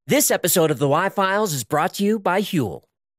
This episode of the Y-Files is brought to you by Huel.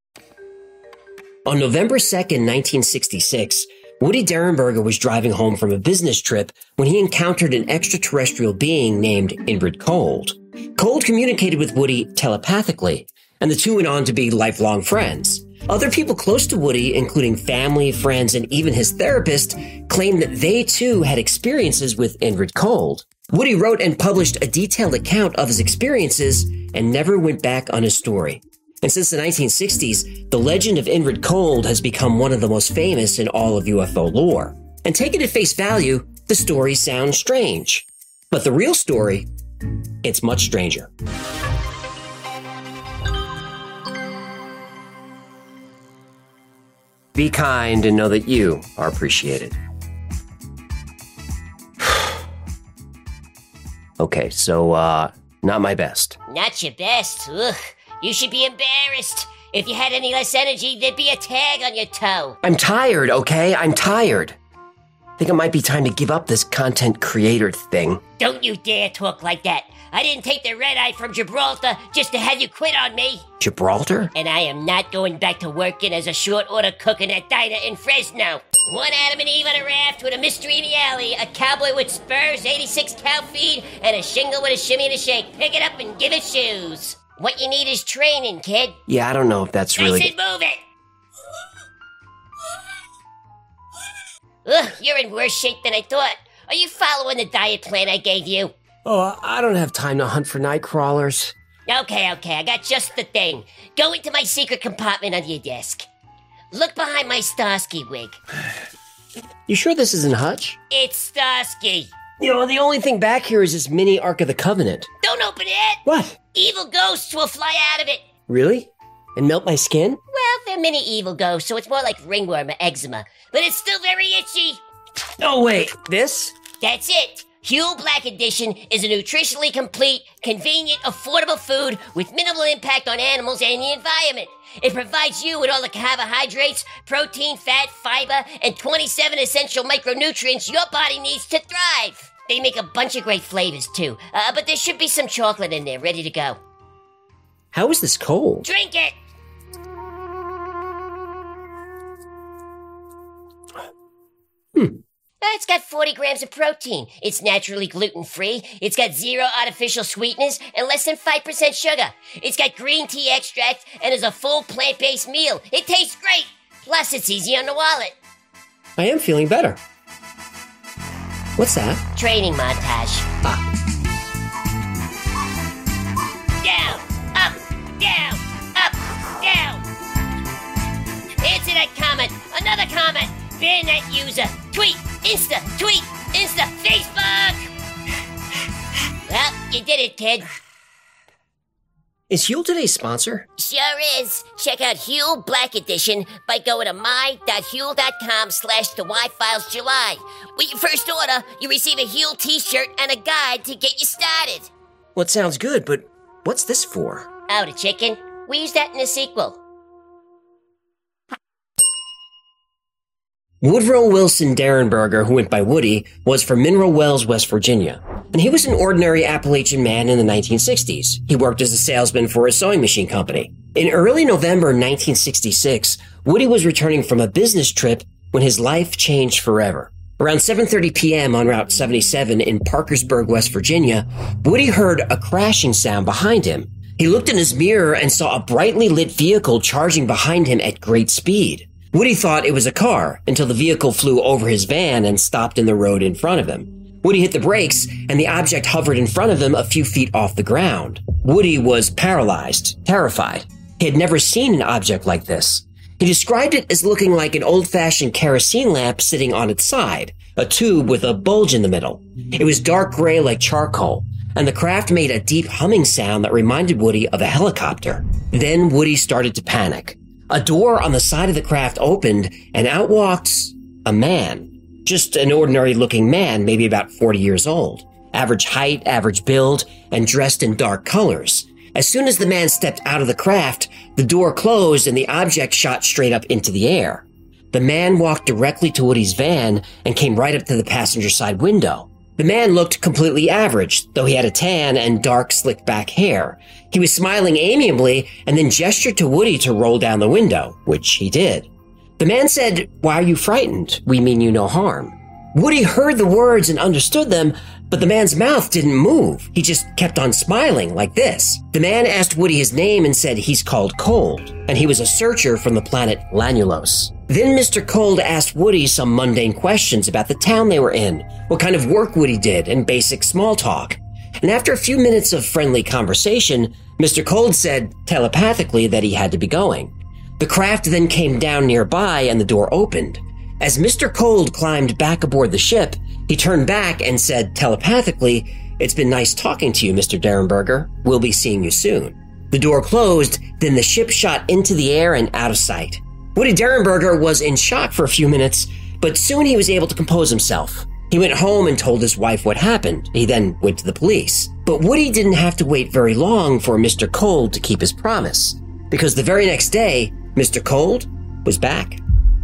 On November 2nd, 1966, Woody Derenberger was driving home from a business trip when he encountered an extraterrestrial being named Indrid Cold. Cold communicated with Woody telepathically, and the two went on to be lifelong friends. Other people close to Woody, including family, friends, and even his therapist, claimed that they too had experiences with Indrid Cold. Woody wrote and published a detailed account of his experiences and never went back on his story. And since the 1960s, the legend of Indrid Cold has become one of the most famous in all of UFO lore. And taken at face value, the story sounds strange. But the real story, it's much stranger. Be kind and know that you are appreciated. Okay, so, not my best. Not your best? Ugh. You should be embarrassed. If you had any less energy, there'd be a tag on your toe. I'm tired, okay? I'm tired. I think it might be time to give up this content creator thing. Don't you dare talk like that. I didn't take the red eye from Gibraltar just to have you quit on me. Gibraltar? And I am not going back to working as a short order cook in a diner in Fresno. One Adam and Eve on a raft with a mystery in the alley, a cowboy with spurs, 86 cow feed, and a shingle with a shimmy and a shake. Pick it up and give it shoes. What you need is training, kid. Yeah, I don't know if that's really... I said move it! Ugh, you're in worse shape than I thought. Are you following the diet plan I gave you? Oh, I don't have time to hunt for night crawlers. Okay, I got just the thing. Go into my secret compartment under your desk. Look behind my Starsky wig. You sure this isn't Hutch? It's Starsky. You know, the only thing back here is this mini Ark of the Covenant. Don't open it! What? Evil ghosts will fly out of it. Really? And melt my skin? Well, they're mini evil ghosts, so it's more like ringworm or eczema. But it's still very itchy. Oh, wait. This? That's it. Huel Black Edition is a nutritionally complete, convenient, affordable food with minimal impact on animals and the environment. It provides you with all the carbohydrates, protein, fat, fiber, and 27 essential micronutrients your body needs to thrive. They make a bunch of great flavors, too. But there should be some chocolate in there, ready to go. How is this cold? Drink it! It's got 40 grams of protein. It's naturally gluten-free. It's got 0 artificial sweeteners and less than 5% sugar. It's got green tea extract and is a full plant-based meal. It tastes great. Plus, it's easy on the wallet. I am feeling better. What's that? Training montage. Down, up, down, up, down. Answer that comment. Another comment. Ban that user. Tweet, Insta, Facebook. Well, you did it, kid. Is Huel today's sponsor? Sure is. Check out Huel Black Edition by going to my.huel.com/the Y-Files July. With your first order, you receive a Huel t-shirt and a guide to get you started. Well, it sounds good, but what's this for? Oh, the chicken? We use that in the sequel. Woodrow Wilson Derenberger, who went by Woody, was from Mineral Wells, West Virginia. And he was an ordinary Appalachian man in the 1960s. He worked as a salesman for a sewing machine company. In early November 1966, Woody was returning from a business trip when his life changed forever. Around 7:30 p.m. on Route 77 in Parkersburg, West Virginia, Woody heard a crashing sound behind him. He looked in his mirror and saw a brightly lit vehicle charging behind him at great speed. Woody thought it was a car until the vehicle flew over his van and stopped in the road in front of him. Woody hit the brakes and the object hovered in front of him a few feet off the ground. Woody was paralyzed, terrified. He had never seen an object like this. He described it as looking like an old-fashioned kerosene lamp sitting on its side, a tube with a bulge in the middle. It was dark gray like charcoal, and the craft made a deep humming sound that reminded Woody of a helicopter. Then Woody started to panic. A door on the side of the craft opened, and out walks a man. Just an ordinary-looking man, maybe about 40 years old. Average height, average build, and dressed in dark colors. As soon as the man stepped out of the craft, the door closed and the object shot straight up into the air. The man walked directly to Woody's van and came right up to the passenger side window. The man looked completely average, though he had a tan and dark, slicked-back hair. He was smiling amiably and then gestured to Woody to roll down the window, which he did. The man said, "Why are you frightened? We mean you no harm." Woody heard the words and understood them, but the man's mouth didn't move. He just kept on smiling like this. The man asked Woody his name and said he's called Cold, and he was a searcher from the planet Lanulos. Then Mr. Cold asked Woody some mundane questions about the town they were in, what kind of work Woody did, and basic small talk. And after a few minutes of friendly conversation, Mr. Cold said telepathically that he had to be going. The craft then came down nearby and the door opened. As Mr. Cold climbed back aboard the ship, he turned back and said telepathically, "It's been nice talking to you, Mr. Derenberger. We'll be seeing you soon." The door closed, then the ship shot into the air and out of sight. Woody Derenberger was in shock for a few minutes, but soon he was able to compose himself. He went home and told his wife what happened. He then went to the police. But Woody didn't have to wait very long for Mr. Cold to keep his promise, because the very next day, Mr. Cold was back.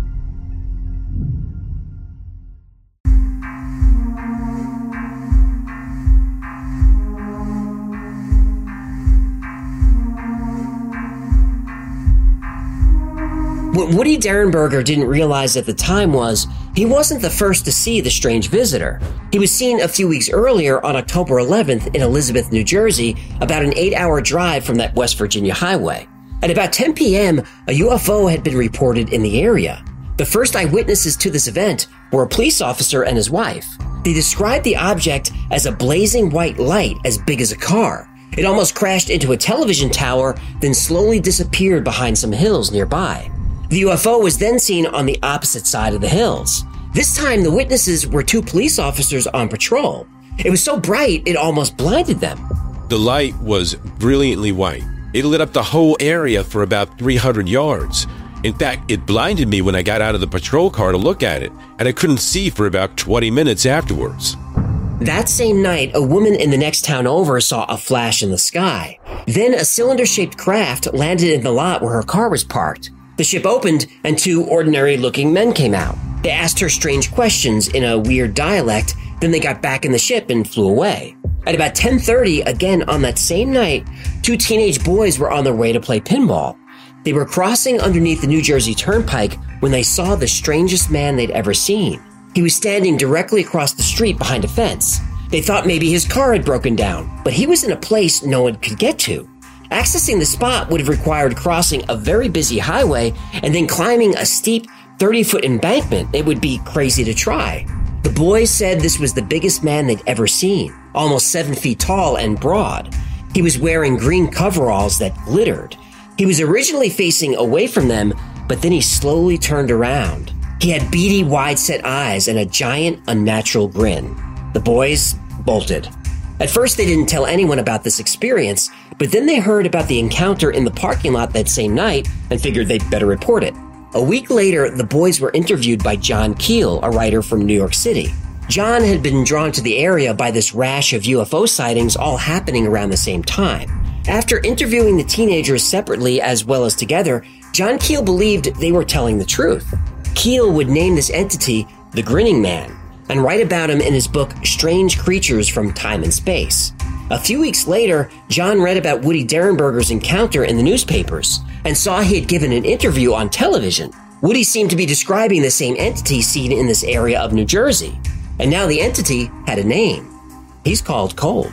What Woody Derenberger didn't realize at the time was he wasn't the first to see the strange visitor. He was seen a few weeks earlier on October 11th in Elizabeth, New Jersey, about an 8-hour drive from that West Virginia highway. At about 10 p.m., a UFO had been reported in the area. The first eyewitnesses to this event were a police officer and his wife. They described the object as a blazing white light as big as a car. It almost crashed into a television tower, then slowly disappeared behind some hills nearby. The UFO was then seen on the opposite side of the hills. This time, the witnesses were 2 police officers on patrol. It was so bright, it almost blinded them. The light was brilliantly white. It lit up the whole area for about 300 yards. In fact, it blinded me when I got out of the patrol car to look at it, and I couldn't see for about 20 minutes afterwards. That same night, a woman in the next town over saw a flash in the sky. Then a cylinder-shaped craft landed in the lot where her car was parked. The ship opened, and 2 ordinary-looking men came out. They asked her strange questions in a weird dialect, then they got back in the ship and flew away. At about 10:30, again on that same night, 2 teenage boys were on their way to play pinball. They were crossing underneath the New Jersey Turnpike when they saw the strangest man they'd ever seen. He was standing directly across the street behind a fence. They thought maybe his car had broken down, but he was in a place no one could get to. Accessing the spot would have required crossing a very busy highway and then climbing a steep 30-foot embankment. It would be crazy to try. The boys said this was the biggest man they'd ever seen, almost 7 feet tall and broad. He was wearing green coveralls that glittered. He was originally facing away from them, but then he slowly turned around. He had beady, wide-set eyes and a giant, unnatural grin. The boys bolted. At first, they didn't tell anyone about this experience, but then they heard about the encounter in the parking lot that same night and figured they'd better report it. A week later, the boys were interviewed by John Keel, a writer from New York City. John had been drawn to the area by this rash of UFO sightings all happening around the same time. After interviewing the teenagers separately as well as together, John Keel believed they were telling the truth. Keel would name this entity the Grinning Man and write about him in his book Strange Creatures from Time and Space. A few weeks later, John read about Woody Derenberger's encounter in the newspapers and saw he had given an interview on television. Woody seemed to be describing the same entity seen in this area of New Jersey, and now the entity had a name. He's called Cold.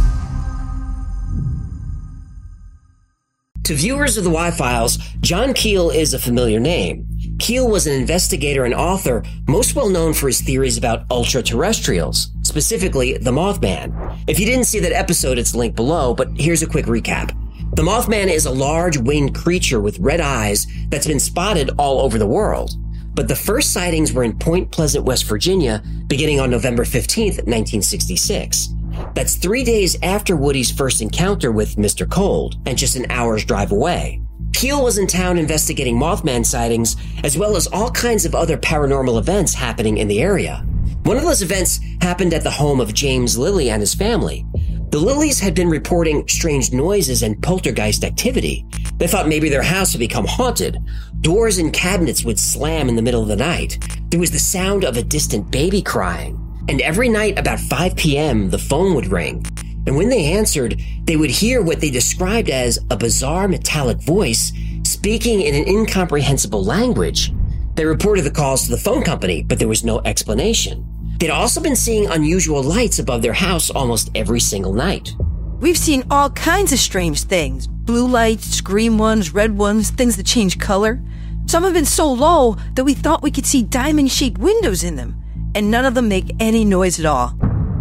To viewers of the Y-Files, John Keel is a familiar name. Keel was an investigator and author most well known for his theories about ultra-terrestrials, specifically the Mothman. If you didn't see that episode, it's linked below, but here's a quick recap. The Mothman is a large winged creature with red eyes that's been spotted all over the world. But the first sightings were in Point Pleasant, West Virginia, beginning on November 15th, 1966. That's 3 days after Woody's first encounter with Mr. Cold, and just an hour's drive away. Keel was in town investigating Mothman sightings, as well as all kinds of other paranormal events happening in the area. One of those events happened at the home of James Lilly and his family. The Lillys had been reporting strange noises and poltergeist activity. They thought maybe their house had become haunted. Doors and cabinets would slam in the middle of the night. There was the sound of a distant baby crying. And every night about 5 p.m., the phone would ring. And when they answered, they would hear what they described as a bizarre metallic voice speaking in an incomprehensible language. They reported the calls to the phone company, but there was no explanation. They'd also been seeing unusual lights above their house almost every single night. We've seen all kinds of strange things. Blue lights, green ones, red ones, things that change color. Some have been so low that we thought we could see diamond-shaped windows in them, and none of them make any noise at all.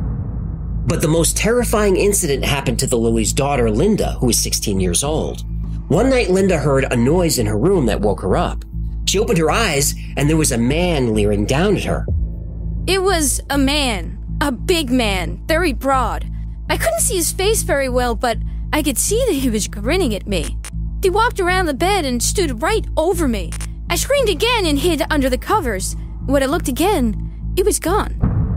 But the most terrifying incident happened to the Lilley's daughter, Linda, who was 16 years old. One night, Linda heard a noise in her room that woke her up. She opened her eyes, and there was a man leering down at her. It was a man. A big man. Very broad. I couldn't see his face very well, but I could see that he was grinning at me. He walked around the bed and stood right over me. I screamed again and hid under the covers. When I looked again, he was gone.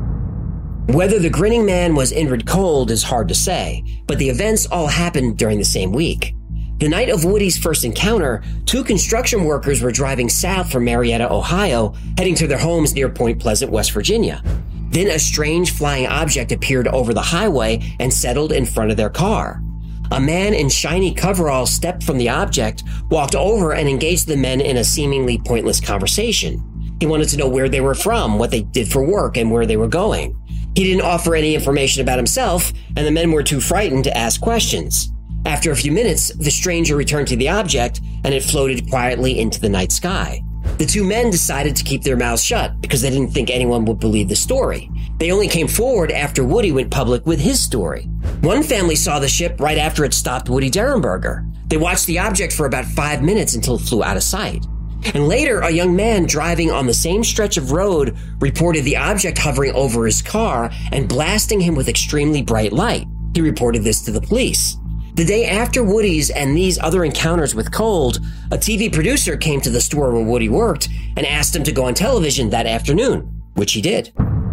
Whether the grinning man was Indrid Cold is hard to say, but the events all happened during the same week. The night of Woody's first encounter, 2 construction workers were driving south from Marietta, Ohio, heading to their homes near Point Pleasant, West Virginia. Then a strange flying object appeared over the highway and settled in front of their car. A man in shiny coveralls stepped from the object, walked over and engaged the men in a seemingly pointless conversation. He wanted to know where they were from, what they did for work, and where they were going. He didn't offer any information about himself, and the men were too frightened to ask questions. After a few minutes, the stranger returned to the object, and it floated quietly into the night sky. The 2 men decided to keep their mouths shut because they didn't think anyone would believe the story. They only came forward after Woody went public with his story. One family saw the ship right after it stopped Woody Derenberger. They watched the object for about 5 minutes until it flew out of sight. And later, a young man driving on the same stretch of road reported the object hovering over his car and blasting him with extremely bright light. He reported this to the police. The day after Woody's and these other encounters with Cold, a TV producer came to the store where Woody worked and asked him to go on television that afternoon, which he did.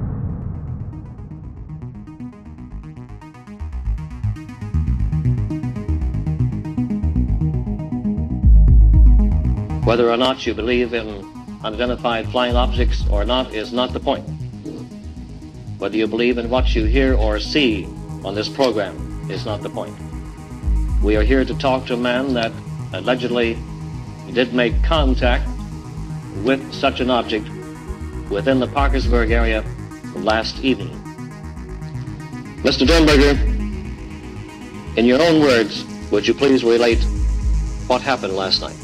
Whether or not you believe in unidentified flying objects or not is not the point. Whether you believe in what you hear or see on this program is not the point. We are here to talk to a man that allegedly did make contact with such an object within the Parkersburg area last evening. Mr. Derenberger, in your own words, would you please relate what happened last night?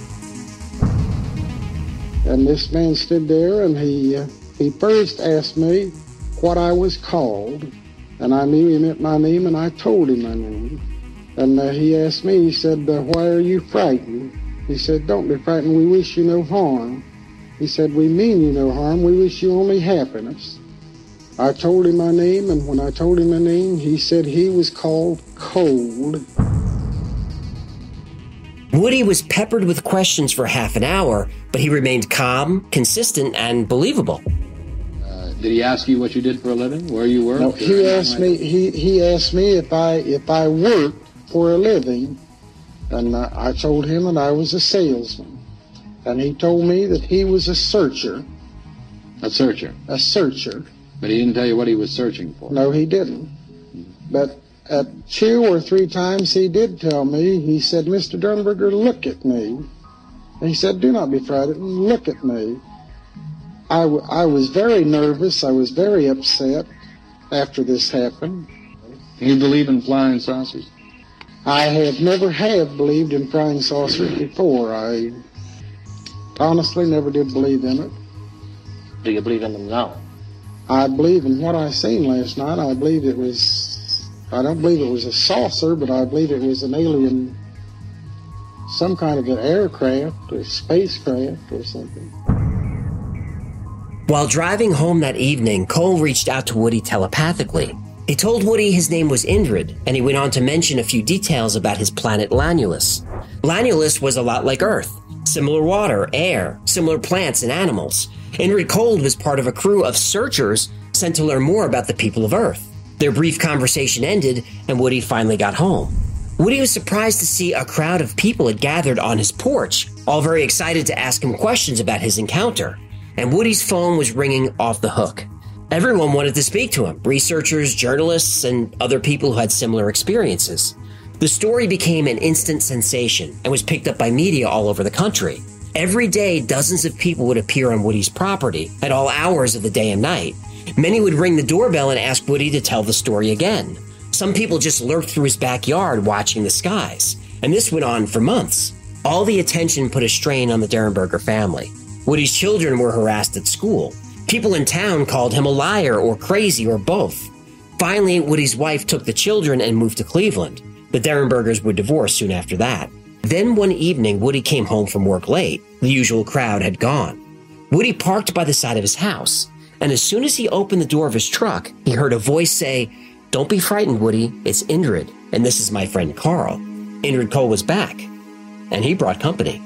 And this man stood there, and he first asked me what I was called, and I knew he meant my name, and I told him my name. And he asked me, he said, why are you frightened? He said, don't be frightened, we wish you no harm. He said, we mean you no harm, we wish you only happiness. I told him my name, and when I told him my name, he said he was called Cold. Woody was peppered with questions for half an hour, but he remained calm, consistent, and believable. Did he ask you what you did for a living, where you worked? No, he asked me if I worked for a living, and I told him that I was a salesman. And he told me that he was a searcher. A searcher? A searcher. But he didn't tell you what he was searching for? No, he didn't. But at 2 or 3 times he did tell me, he said, Mr. Derenberger, look at me. And he said, do not be frightened, look at me. I was very nervous, I was very upset after this happened. You believe in flying saucers? I never have believed in flying saucers before. I honestly never did believe in it. Do you believe in them now? I believe in what I seen last night. I don't believe it was a saucer, but I believe it was an alien, some kind of an aircraft or spacecraft or something. While driving home that evening, Cole reached out to Woody telepathically. He told Woody his name was Indrid, and he went on to mention a few details about his planet Lanulus. Lanulus was a lot like Earth. Similar water, air, similar plants and animals. Indrid Cold was part of a crew of searchers sent to learn more about the people of Earth. Their brief conversation ended, and Woody finally got home. Woody was surprised to see a crowd of people had gathered on his porch, all very excited to ask him questions about his encounter. And Woody's phone was ringing off the hook. Everyone wanted to speak to him, researchers, journalists, and other people who had similar experiences. The story became an instant sensation and was picked up by media all over the country. Every day, dozens of people would appear on Woody's property at all hours of the day and night. Many would ring the doorbell and ask Woody to tell the story again. Some people just lurked through his backyard watching the skies, and this went on for months. All the attention put a strain on the Derenberger family. Woody's children were harassed at school. People in town called him a liar or crazy or both. Finally, Woody's wife took the children and moved to Cleveland. The Derenbergers would divorce soon after that. Then one evening, Woody came home from work late. The usual crowd had gone. Woody parked by the side of his house, and as soon as he opened the door of his truck, he heard a voice say, "Don't be frightened, Woody. It's Indrid, and this is my friend Carl." Indrid Cold was back, and he brought company.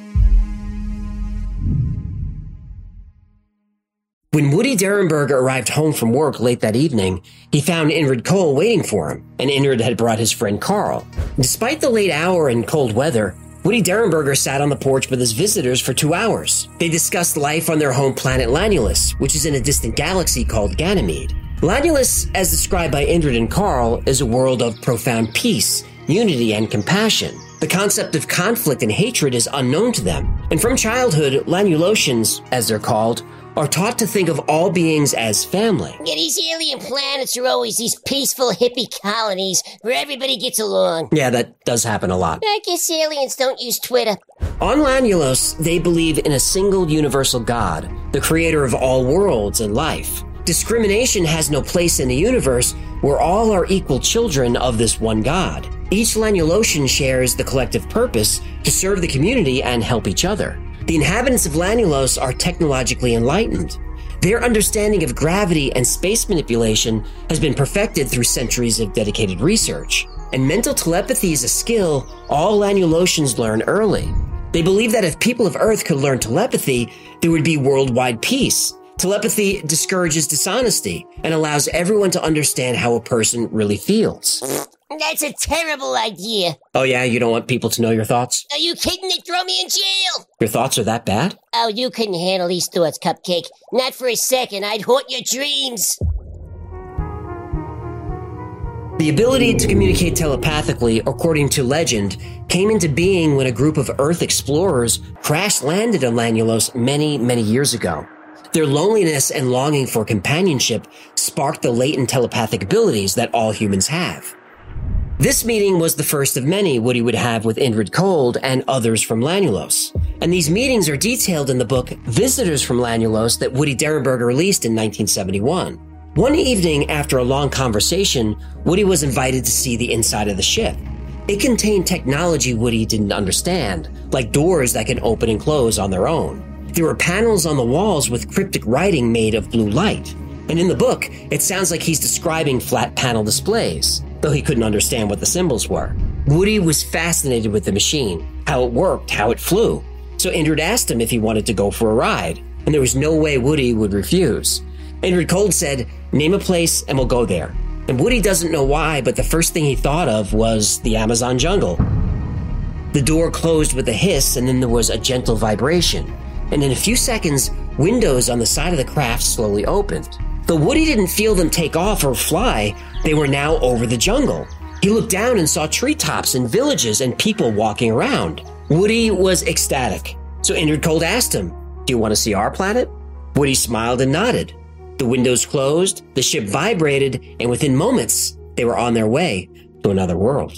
When Woody Derenberger arrived home from work late that evening, he found Indrid Cold waiting for him, and Indrid had brought his friend Carl. Despite the late hour and cold weather, Woody Derenberger sat on the porch with his visitors for 2 hours. They discussed life on their home planet Lanulus, which is in a distant galaxy called Ganymede. Lanulus, as described by Indrid and Carl, is a world of profound peace, unity, and compassion. The concept of conflict and hatred is unknown to them, and from childhood, Lanulosians, as they're called, are taught to think of all beings as family. Yeah, these alien planets are always these peaceful hippie colonies where everybody gets along. Yeah, that does happen a lot. I guess aliens don't use Twitter. On Lanulos, they believe in a single universal God, the creator of all worlds and life. Discrimination has no place in the universe where all are equal children of this one God. Each Lanulosian shares the collective purpose to serve the community and help each other. The inhabitants of Lanulos are technologically enlightened. Their understanding of gravity and space manipulation has been perfected through centuries of dedicated research. And mental telepathy is a skill all Lanulosians learn early. They believe that if people of Earth could learn telepathy, there would be worldwide peace. Telepathy discourages dishonesty and allows everyone to understand how a person really feels. That's a terrible idea. Oh yeah, you don't want people to know your thoughts? Are you kidding? They'd throw me in jail. Your thoughts are that bad? Oh, you couldn't handle these thoughts, Cupcake. Not for a second. I'd haunt your dreams. The ability to communicate telepathically, according to legend, came into being when a group of Earth explorers crash-landed on Lanulos many, many years ago. Their loneliness and longing for companionship sparked the latent telepathic abilities that all humans have. This meeting was the first of many Woody would have with Indrid Cold and others from Lanulos. And these meetings are detailed in the book Visitors from Lanulos that Woody Derenberger released in 1971. One evening, after a long conversation, Woody was invited to see the inside of the ship. It contained technology Woody didn't understand, like doors that can open and close on their own. There were panels on the walls with cryptic writing made of blue light. And in the book, it sounds like he's describing flat panel displays, though he couldn't understand what the symbols were. Woody was fascinated with the machine, how it worked, how it flew. So Indrid asked him if he wanted to go for a ride, and there was no way Woody would refuse. Indrid Cold said, "Name a place and we'll go there." And Woody doesn't know why, but the first thing he thought of was the Amazon jungle. The door closed with a hiss, and then there was a gentle vibration. And in a few seconds, windows on the side of the craft slowly opened. Though Woody didn't feel them take off or fly, they were now over the jungle. He looked down and saw treetops and villages and people walking around. Woody was ecstatic. So Indrid Cold asked him, "Do you want to see our planet?" Woody smiled and nodded. The windows closed, the ship vibrated, and within moments, they were on their way to another world.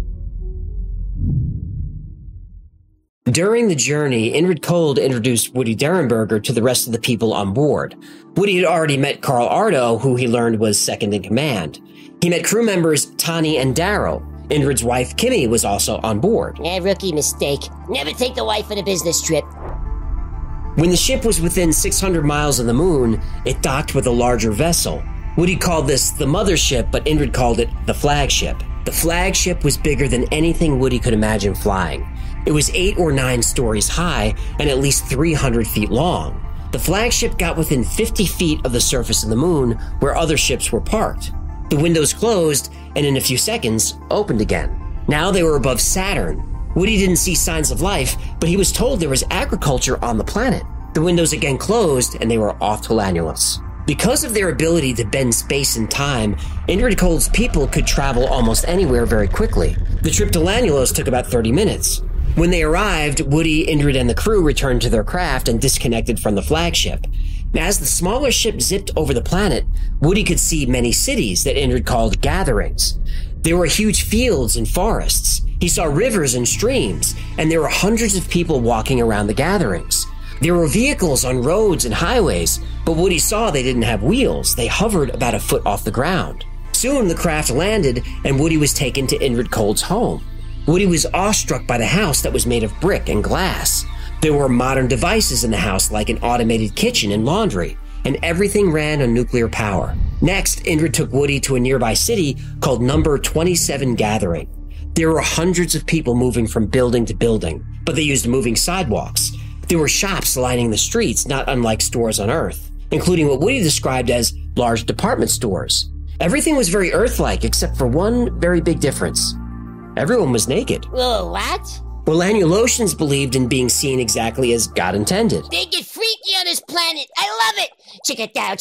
During the journey, Indrid Cold introduced Woody Derenberger to the rest of the people on board. Woody had already met Carl Ardo, who he learned was second in command. He met crew members Tani and Daryl. Indrid's wife, Kimmy, was also on board. Rookie mistake. Never take the wife on a business trip. When the ship was within 600 miles of the moon, it docked with a larger vessel. Woody called this the mothership, but Indrid called it the flagship. The flagship was bigger than anything Woody could imagine flying. It was 8 or 9 stories high and at least 300 feet long. The flagship got within 50 feet of the surface of the moon where other ships were parked. The windows closed and in a few seconds opened again. Now they were above Saturn. Woody didn't see signs of life, but he was told there was agriculture on the planet. The windows again closed and they were off to Lanulos. Because of their ability to bend space and time, Indrid Cold's people could travel almost anywhere very quickly. The trip to Lanulos took about 30 minutes. When they arrived, Woody, Indrid, and the crew returned to their craft and disconnected from the flagship. As the smaller ship zipped over the planet, Woody could see many cities that Indrid called gatherings. There were huge fields and forests. He saw rivers and streams, and there were hundreds of people walking around the gatherings. There were vehicles on roads and highways, but Woody saw they didn't have wheels. They hovered about a foot off the ground. Soon the craft landed, and Woody was taken to Indrid Cold's home. Woody was awestruck by the house that was made of brick and glass. There were modern devices in the house like an automated kitchen and laundry, and everything ran on nuclear power. Next, Indrid took Woody to a nearby city called Number 27 Gathering. There were hundreds of people moving from building to building, but they used moving sidewalks. There were shops lining the streets, not unlike stores on Earth, including what Woody described as large department stores. Everything was very Earth-like except for one very big difference. Everyone was naked. Whoa, what? Well, Lanulosians believed in being seen exactly as God intended. They get freaky on this planet. I love it. Chicka dow,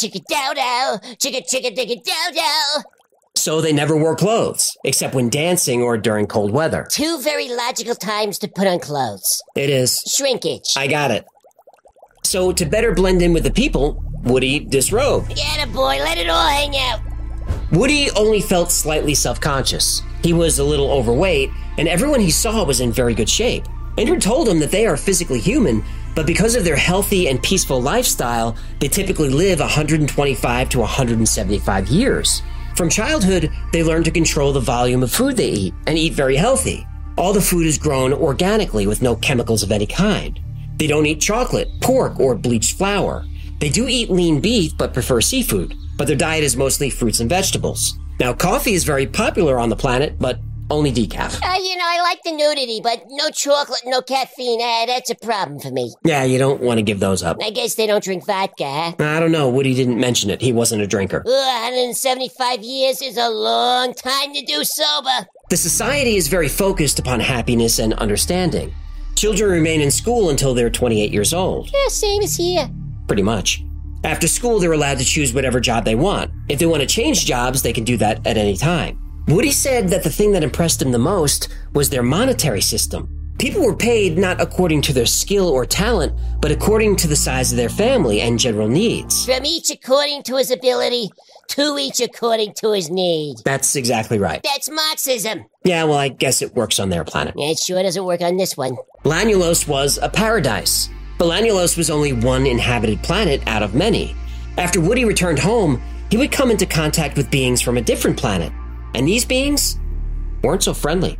chicka digga dow. So they never wore clothes, except when dancing or during cold weather. Two very logical times to put on clothes. It is. Shrinkage. I got it. So to better blend in with the people, Woody disrobed. Get it, boy. Let it all hang out. Woody only felt slightly self-conscious. He was a little overweight, and everyone he saw was in very good shape. Indrid told him that they are physically human, but because of their healthy and peaceful lifestyle, they typically live 125 to 175 years. From childhood, they learn to control the volume of food they eat and eat very healthy. All the food is grown organically with no chemicals of any kind. They don't eat chocolate, pork, or bleached flour. They do eat lean beef but prefer seafood, but their diet is mostly fruits and vegetables. Now, coffee is very popular on the planet, but only decaf. I like the nudity, but no chocolate, no caffeine. That's a problem for me. Yeah, you don't want to give those up. I guess they don't drink vodka, huh? I don't know. Woody didn't mention it. He wasn't a drinker. 175 years is a long time to do sober. The society is very focused upon happiness and understanding. Children remain in school until they're 28 years old. Yeah, same as here. Pretty much. After school, they're allowed to choose whatever job they want. If they want to change jobs, they can do that at any time. Woody said that the thing that impressed him the most was their monetary system. People were paid not according to their skill or talent, but according to the size of their family and general needs. From each according to his ability, to each according to his need. That's exactly right. That's Marxism. Yeah, well, I guess it works on their planet. It sure doesn't work on this one. Lanulos was a paradise, but Lanulos was only one inhabited planet out of many. After Woody returned home, he would come into contact with beings from a different planet. And these beings weren't so friendly.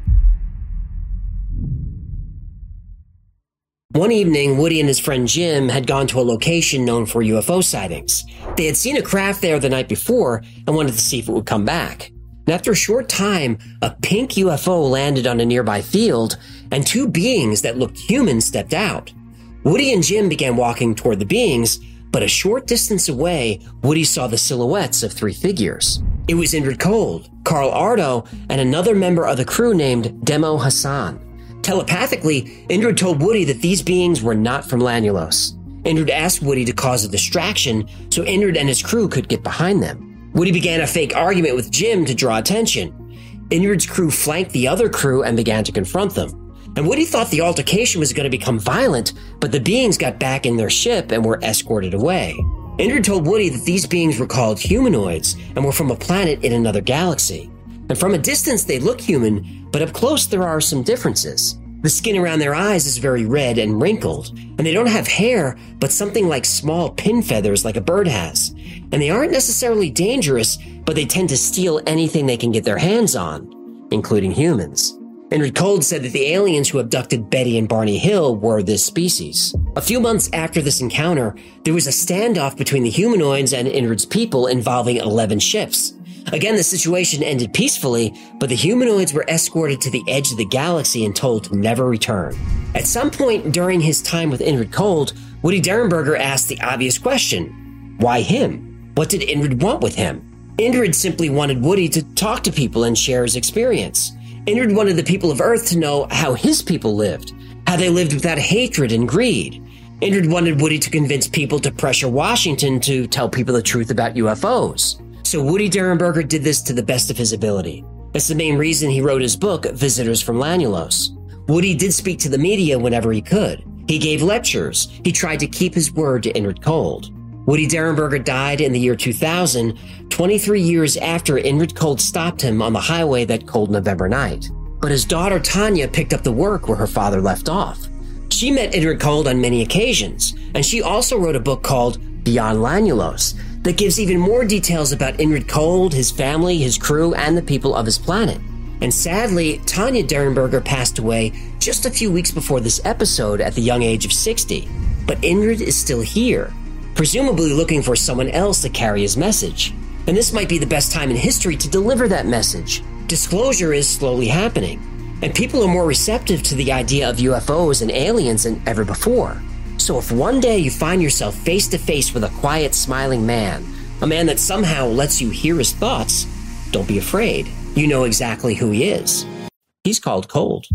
One evening, Woody and his friend Jim had gone to a location known for UFO sightings. They had seen a craft there the night before and wanted to see if it would come back. And after a short time, a pink UFO landed on a nearby field, and two beings that looked human stepped out. Woody and Jim began walking toward the beings, but a short distance away, Woody saw the silhouettes of three figures. It was Indrid Cold, Carl Ardo, and another member of the crew named Demo Hassan. Telepathically, Indrid told Woody that these beings were not from Lanulos. Indrid asked Woody to cause a distraction so Indrid and his crew could get behind them. Woody began a fake argument with Jim to draw attention. Indrid's crew flanked the other crew and began to confront them. And Woody thought the altercation was going to become violent, but the beings got back in their ship and were escorted away. Indrid told Woody that these beings were called humanoids and were from a planet in another galaxy. And from a distance they look human, but up close there are some differences. The skin around their eyes is very red and wrinkled, and they don't have hair, but something like small pin feathers like a bird has. And they aren't necessarily dangerous, but they tend to steal anything they can get their hands on, including humans. Indrid Cold said that the aliens who abducted Betty and Barney Hill were this species. A few months after this encounter, there was a standoff between the humanoids and Indrid's people involving 11 ships. Again, the situation ended peacefully, but the humanoids were escorted to the edge of the galaxy and told to never return. At some point during his time with Indrid Cold, Woody Derenberger asked the obvious question: why him? What did Indrid want with him? Indrid simply wanted Woody to talk to people and share his experience. Indrid wanted the people of Earth to know how his people lived, how they lived without hatred and greed. Indrid wanted Woody to convince people to pressure Washington to tell people the truth about UFOs. So Woody Derenberger did this to the best of his ability. That's the main reason he wrote his book, Visitors from Lanulos. Woody did speak to the media whenever he could. He gave lectures. He tried to keep his word to Indrid Cold. Woody Derenberger died in the year 2000, 23 years after Indrid Cold stopped him on the highway that cold November night. But his daughter Tanya picked up the work where her father left off. She met Indrid Cold on many occasions, and she also wrote a book called Beyond Lanulos that gives even more details about Indrid Cold, his family, his crew, and the people of his planet. And sadly, Tanya Derenberger passed away just a few weeks before this episode at the young age of 60. But Indrid is still here, presumably looking for someone else to carry his message. And this might be the best time in history to deliver that message. Disclosure is slowly happening, and people are more receptive to the idea of UFOs and aliens than ever before. So if one day you find yourself face to face with a quiet, smiling man, a man that somehow lets you hear his thoughts, don't be afraid. You know exactly who he is. He's called Cold.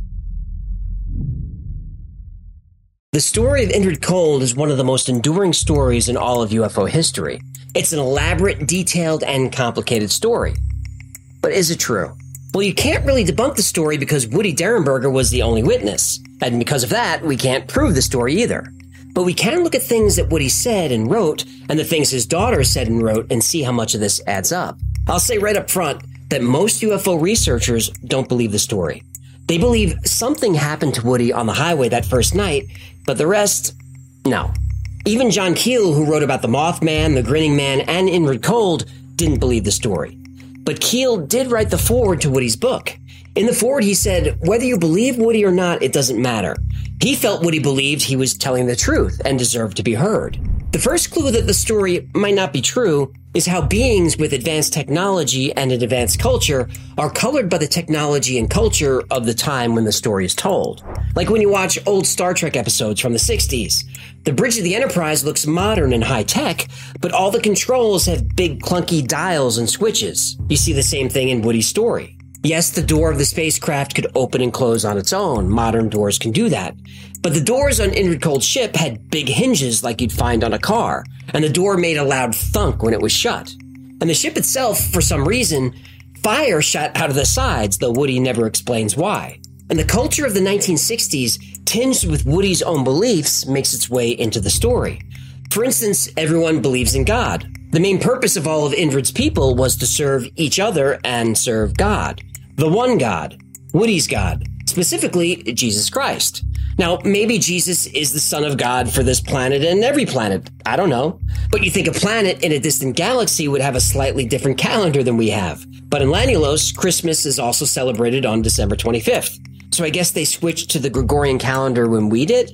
The story of Indrid Cold is one of the most enduring stories in all of UFO history. It's an elaborate, detailed, and complicated story. But is it true? Well, you can't really debunk the story because Woody Derenberger was the only witness. And because of that, we can't prove the story either. But we can look at things that Woody said and wrote, and the things his daughter said and wrote, and see how much of this adds up. I'll say right up front that most UFO researchers don't believe the story. They believe something happened to Woody on the highway that first night, but the rest, no. Even John Keel, who wrote about the Mothman, the Grinning Man, and Indrid Cold, didn't believe the story. But Keel did write the foreword to Woody's book. In the foreword, he said, whether you believe Woody or not, it doesn't matter. He felt Woody believed he was telling the truth and deserved to be heard. The first clue that the story might not be true is how beings with advanced technology and an advanced culture are colored by the technology and culture of the time when the story is told. Like when you watch old Star Trek episodes from the 60s. The bridge of the Enterprise looks modern and high-tech, but all the controls have big clunky dials and switches. You see the same thing in Woody's story. Yes, the door of the spacecraft could open and close on its own. Modern doors can do that. But the doors on Indrid Cold's ship had big hinges like you'd find on a car, and the door made a loud thunk when it was shut. And the ship itself, for some reason, fire shot out of the sides, though Woody never explains why. And the culture of the 1960s, tinged with Woody's own beliefs, makes its way into the story. For instance, everyone believes in God. The main purpose of all of Indrid's people was to serve each other and serve God. The one God, Woody's God, specifically Jesus Christ. Now, maybe Jesus is the Son of God for this planet and every planet. I don't know. But you think a planet in a distant galaxy would have a slightly different calendar than we have. But in Lanulos, Christmas is also celebrated on December 25th. So I guess they switched to the Gregorian calendar when we did?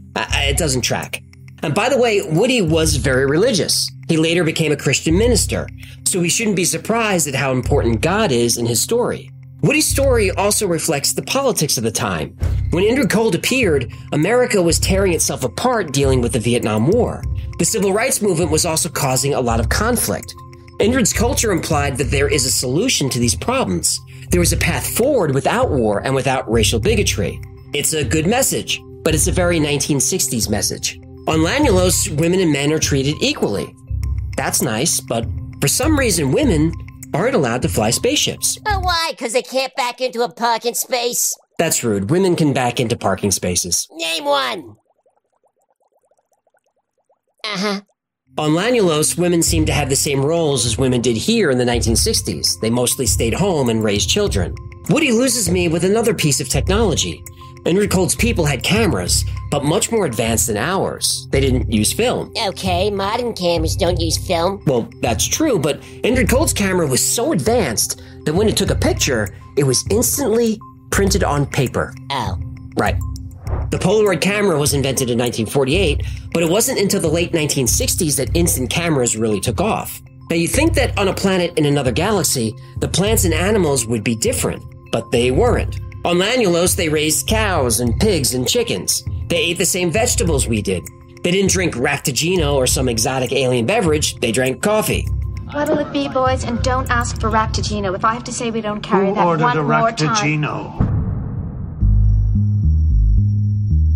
It doesn't track. And by the way, Woody was very religious. He later became a Christian minister. So we shouldn't be surprised at how important God is in his story. Woody's story also reflects the politics of the time. When Indrid Cold appeared, America was tearing itself apart dealing with the Vietnam War. The civil rights movement was also causing a lot of conflict. Indrid's culture implied that there is a solution to these problems. There is a path forward without war and without racial bigotry. It's a good message, but it's a very 1960s message. On Lanulos, women and men are treated equally. That's nice, but for some reason women aren't allowed to fly spaceships. Oh, why? Because they can't back into a parking space? That's rude. Women can back into parking spaces. Name one. Uh-huh. On Lanulos, women seem to have the same roles as women did here in the 1960s. They mostly stayed home and raised children. Woody loses me with another piece of technology. Indrid Cold's people had cameras, but much more advanced than ours. They didn't use film. Okay, modern cameras don't use film. Well, that's true, but Indrid Cold's camera was so advanced that when it took a picture, it was instantly printed on paper. Oh. Right. The Polaroid camera was invented in 1948, but it wasn't until the late 1960s that instant cameras really took off. Now, you'd think that on a planet in another galaxy, the plants and animals would be different, but they weren't. On Lanulos, they raised cows and pigs and chickens. They ate the same vegetables we did. They didn't drink Ractigino or some exotic alien beverage. They drank coffee. What'll it be, boys? And don't ask for Ractigino. If I have to say we don't carry that one more time. Who ordered a Ractigino?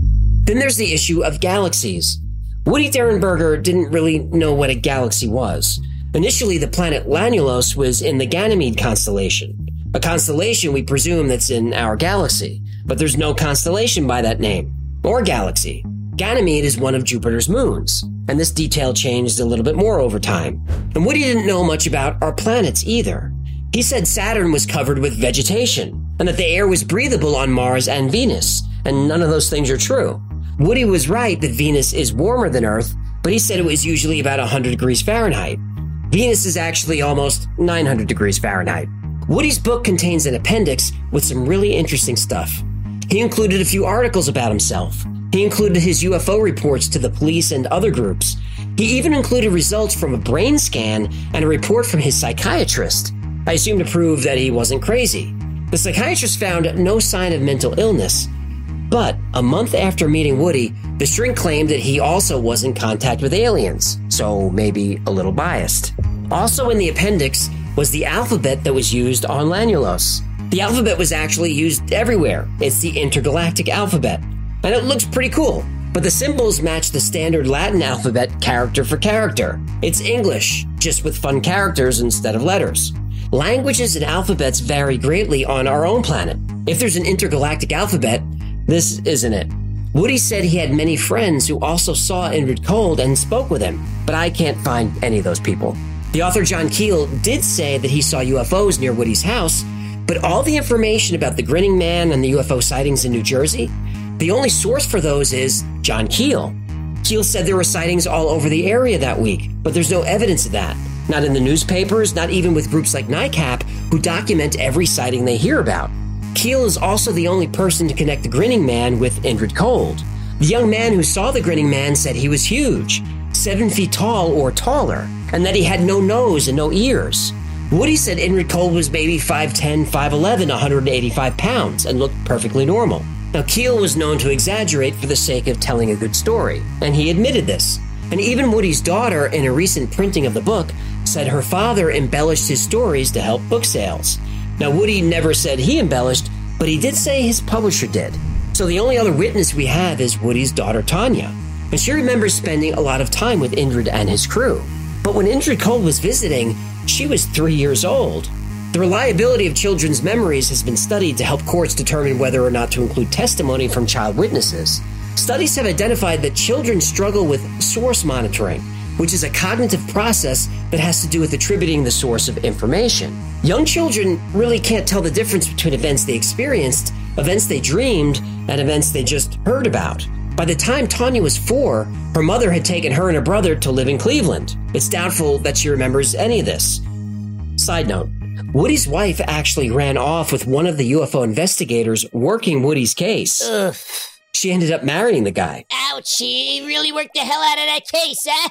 Then there's the issue of galaxies. Woody Derenberger didn't really know what a galaxy was. Initially, the planet Lanulos was in the Ganymede constellation, a constellation we presume that's in our galaxy, but there's no constellation by that name, or galaxy. Ganymede is one of Jupiter's moons, and this detail changed a little bit more over time. And Woody didn't know much about our planets either. He said Saturn was covered with vegetation, and that the air was breathable on Mars and Venus, and none of those things are true. Woody was right that Venus is warmer than Earth, but he said it was usually about 100 degrees Fahrenheit. Venus is actually almost 900 degrees Fahrenheit. Woody's book contains an appendix with some really interesting stuff. He included a few articles about himself. He included his UFO reports to the police and other groups. He even included results from a brain scan and a report from his psychiatrist. I assume to prove that he wasn't crazy. The psychiatrist found no sign of mental illness. But a month after meeting Woody, the shrink claimed that he also was in contact with aliens, so maybe a little biased. Also in the appendix was the alphabet that was used on Lanulos. The alphabet was actually used everywhere. It's the intergalactic alphabet. And it looks pretty cool, but the symbols match the standard Latin alphabet character for character. It's English, just with fun characters instead of letters. Languages and alphabets vary greatly on our own planet. If there's an intergalactic alphabet, this isn't it. Woody said he had many friends who also saw Indrid Cold and spoke with him, but I can't find any of those people. The author John Keel did say that he saw UFOs near Woody's house, but all the information about the Grinning Man and the UFO sightings in New Jersey, the only source for those is John Keel. Keel said there were sightings all over the area that week, but there's no evidence of that. Not in the newspapers, not even with groups like NICAP, who document every sighting they hear about. Keel is also the only person to connect the Grinning Man with Indrid Cold. The young man who saw the Grinning Man said he was huge, 7 feet tall or taller, and that he had no nose and no ears. Woody said Indrid Cold was maybe 5'10", 5'11", 185 pounds, and looked perfectly normal. Now, Keel was known to exaggerate for the sake of telling a good story, and he admitted this. And even Woody's daughter, in a recent printing of the book, said her father embellished his stories to help book sales. Now, Woody never said he embellished, but he did say his publisher did. So the only other witness we have is Woody's daughter, Tanya. And she remembers spending a lot of time with Indrid and his crew. But when Indrid Cold was visiting, she was 3 years old. The reliability of children's memories has been studied to help courts determine whether or not to include testimony from child witnesses. Studies have identified that children struggle with source monitoring, which is a cognitive process that has to do with attributing the source of information. Young children really can't tell the difference between events they experienced, events they dreamed, and events they just heard about. By the time Tanya was 4, her mother had taken her and her brother to live in Cleveland. It's doubtful that she remembers any of this. Side note, Woody's wife actually ran off with one of the UFO investigators working Woody's case. Ugh. She ended up marrying the guy. Ouch, he really worked the hell out of that case, huh?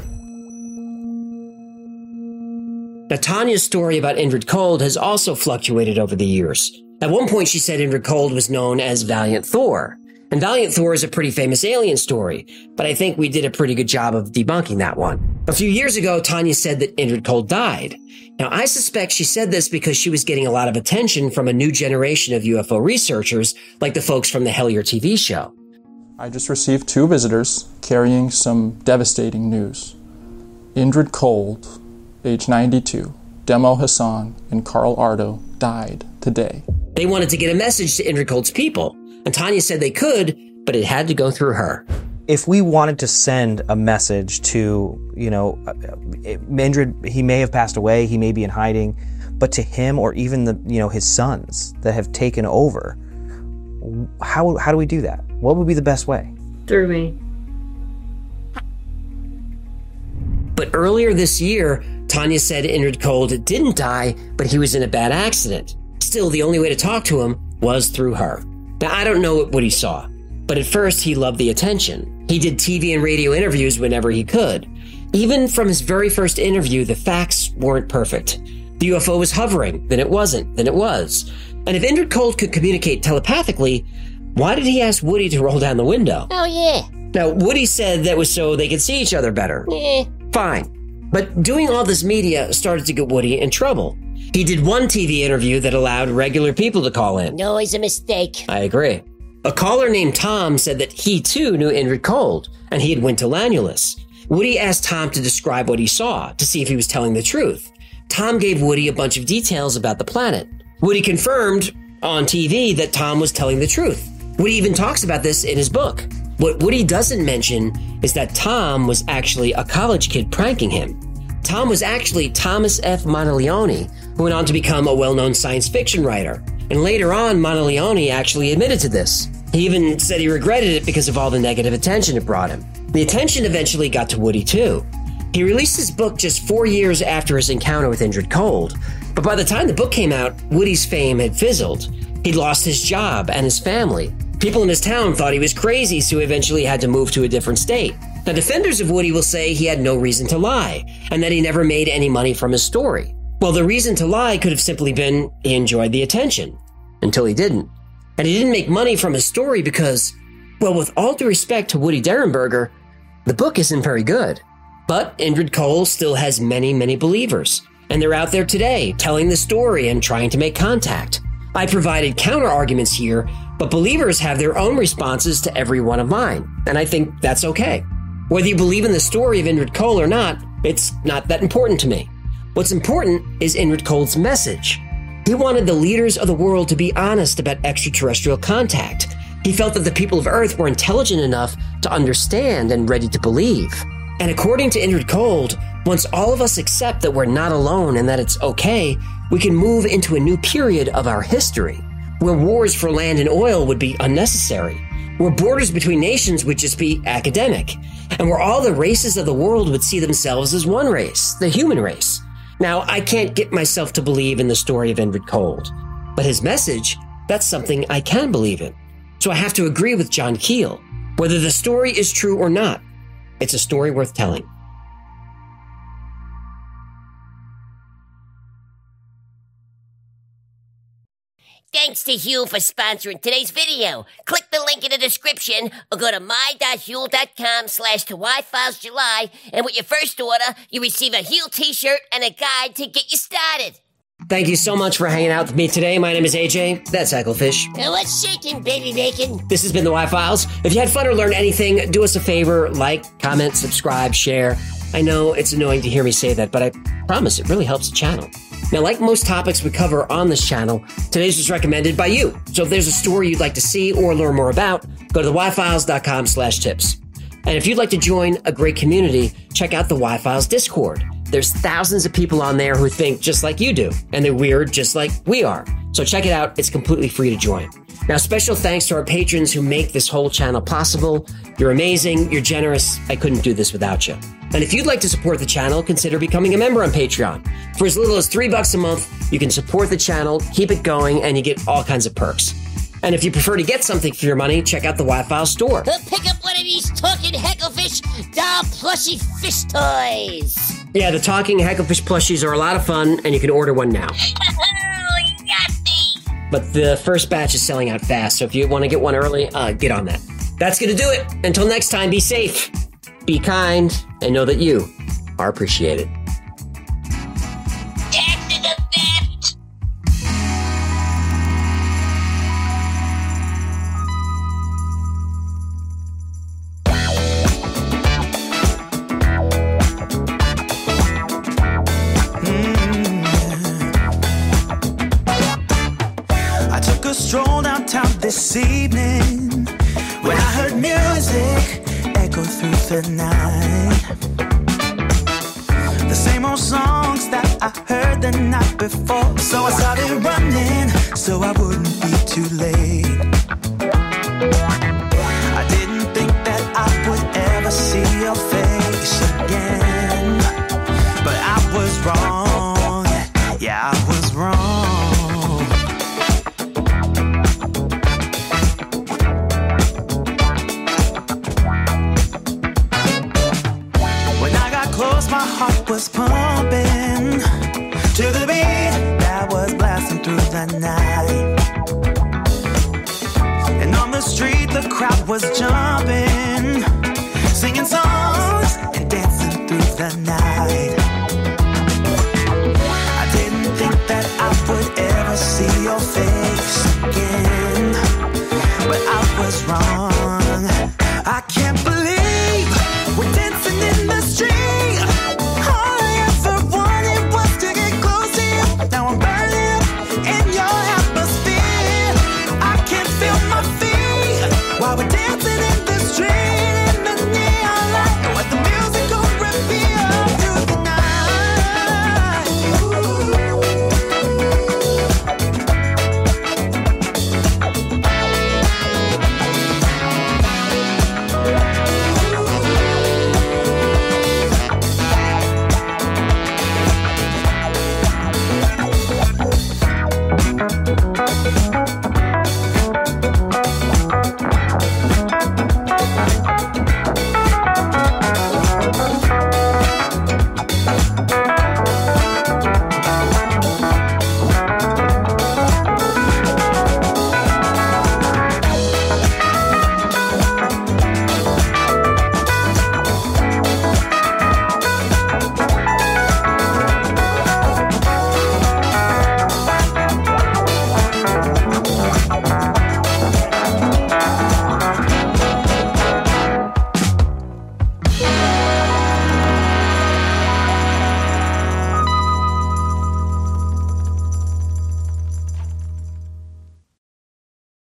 Now, Tanya's story about Indrid Cold has also fluctuated over the years. At one point, she said Indrid Cold was known as Valiant Thor. And Valiant Thor is a pretty famous alien story, but I think we did a pretty good job of debunking that one. A few years ago, Tanya said that Indrid Cold died. Now, I suspect she said this because she was getting a lot of attention from a new generation of UFO researchers, like the folks from the Hellier TV show. I just received 2 visitors carrying some devastating news. Indrid Cold, age 92, Demo Hassan, and Carl Ardo died today. They wanted to get a message to Indrid Cold's people, and Tanya said they could, but it had to go through her. If we wanted to send a message to, Indrid, he may have passed away, he may be in hiding, but to him or even his sons that have taken over, how do we do that? What would be the best way? Through me. But earlier this year, Tanya said Indrid Cold didn't die, but he was in a bad accident. Still, the only way to talk to him was through her. Now, I don't know what he saw, but at first he loved the attention. He did TV and radio interviews whenever he could. Even from his very first interview, the facts weren't perfect. The UFO was hovering, then it wasn't, then it was. And if Indrid Cold could communicate telepathically, why did he ask Woody to roll down the window? Oh, yeah. Now, Woody said that was so they could see each other better. Fine. But doing all this media started to get Woody in trouble. He did one TV interview that allowed regular people to call in. Always a mistake. I agree. A caller named Tom said that he too knew Indrid Cold, and he had went to Lanulus. Woody asked Tom to describe what he saw, to see if he was telling the truth. Tom gave Woody a bunch of details about the planet. Woody confirmed on TV that Tom was telling the truth. Woody even talks about this in his book. What Woody doesn't mention is that Tom was actually a college kid pranking him. Tom was actually Thomas F. Monteleone, who went on to become a well-known science fiction writer. And later on, Monteleone actually admitted to this. He even said he regretted it because of all the negative attention it brought him. The attention eventually got to Woody too. He released his book just 4 years after his encounter with Indrid Cold. But by the time the book came out, Woody's fame had fizzled. He'd lost his job and his family. People in his town thought he was crazy, so he eventually had to move to a different state. Now, defenders of Woody will say he had no reason to lie, and that he never made any money from his story. Well, the reason to lie could have simply been he enjoyed the attention. Until he didn't. And he didn't make money from his story because, well, with all due respect to Woody Derenberger, the book isn't very good. But Indrid Cold still has many, many believers. And they're out there today telling the story and trying to make contact. I provided counter-arguments here, but believers have their own responses to every one of mine. And I think that's okay. Whether you believe in the story of Indrid Cold or not, it's not that important to me. What's important is Indrid Cold's message. He wanted the leaders of the world to be honest about extraterrestrial contact. He felt that the people of Earth were intelligent enough to understand and ready to believe. And according to Indrid Cold, once all of us accept that we're not alone and that it's okay, we can move into a new period of our history, where wars for land and oil would be unnecessary, where borders between nations would just be academic, and where all the races of the world would see themselves as one race, the human race. Now, I can't get myself to believe in the story of Indrid Cold, but his message, that's something I can believe in. So I have to agree with John Keel. Whether the story is true or not, it's a story worth telling. Thanks to Huel for sponsoring today's video. Click the link in the description or go to my.huel.com/TheWiFilesJuly, and with your first order, you receive a Huel t-shirt and a guide to get you started. Thank you so much for hanging out with me today. My name is AJ. That's Ecclefish. Now what's shaking, baby bacon? This has been The Y-Files. If you had fun or learned anything, do us a favor, like, comment, subscribe, share. I know it's annoying to hear me say that, but I promise it really helps the channel. Now, like most topics we cover on this channel, today's was recommended by you. So if there's a story you'd like to see or learn more about, go to thewifiles.com/tips. And if you'd like to join a great community, check out the Y-Files Discord. There's thousands of people on there who think just like you do, and they're weird just like we are. So check it out. It's completely free to join. Now, special thanks to our patrons who make this whole channel possible. You're amazing. You're generous. I couldn't do this without you. And if you'd like to support the channel, consider becoming a member on Patreon. For as little as $3 a month, you can support the channel, keep it going, and you get all kinds of perks. And if you prefer to get something for your money, check out the Y-Files store. Pick up one of these talking Hecklefish doll plushie fish toys. Yeah, the talking Hecklefish plushies are a lot of fun, and you can order one now. But the first batch is selling out fast, so if you want to get one early, get on that. That's going to do it. Until next time, be safe, be kind, and know that you are appreciated. Stroll downtown this evening when I heard music echo through the night. The same old songs that I heard the night before. So I started running so I wouldn't be too late. I didn't think that I would ever see your face again, but I was wrong. Yeah, I was wrong. My heart was pumping to the beat that was blasting through the night. And on the street, the crowd was jumping.